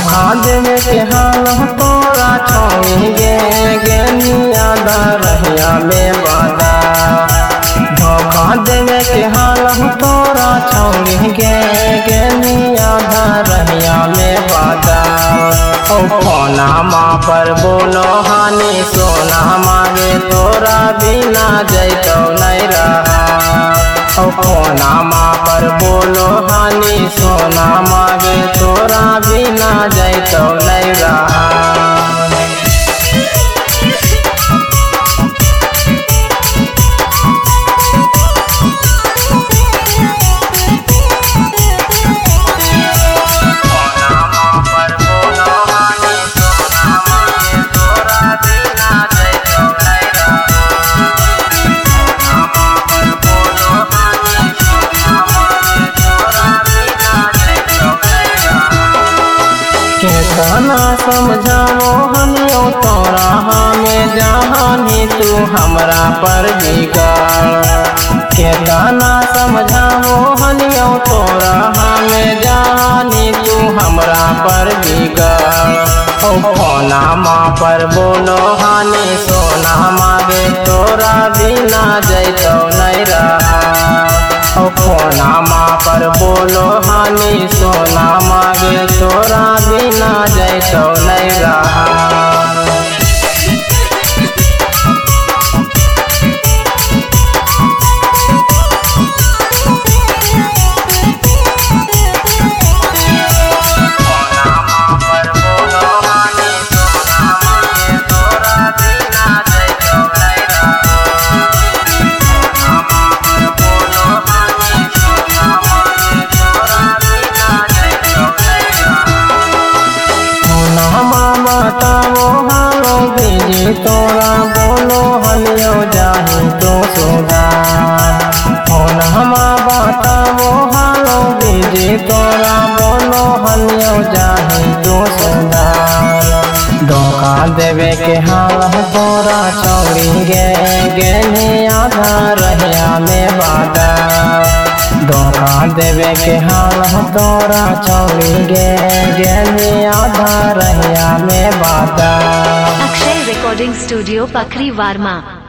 धोखा देवे के हाल तोरा छोड़ी गे नियादा रहिया में बादा। धोखा देवे के हाल तोरा छोड़ी गे नियादा रहिया में बादा। ओ फोना माँ पर बोलो हानि सोना मांगे तोरा बिना जैतो नहीं रहा। ओ फोना माँ पर बोलो हानि सोना मांगे तोरा बिना जैतो नहीं रहा। केतना समझाओ हनियो तोरा हमें जहानी तू हमरा पर बिगड़। केतना समझाओ हनियो तोरा हमें जहानी तू हमरा पर बिगड़। ओ फोना माँ पर बोलो हानि सोना मांगे तोरा बिना जैतो नहीं रहा। ओ फोना माँ पर बोलो हानि सोना मांगे तोरा बिना जैतो नहीं रहा। बताओ हालो बीजी तोरा बोलो हलियो जाही तो सुधार। फोन हमा बताओ हालो बीजी तोरा बोलो हलियो जाही तो सुधार। धोखा देवे के हाल तोरा छोड़ी गे नियादा रहिया में बादा। धोखा देवे के हाल तोरा छोड़ी गे नियादा रहिया में बादा। Akshay recording studio Pakhri वार्मा।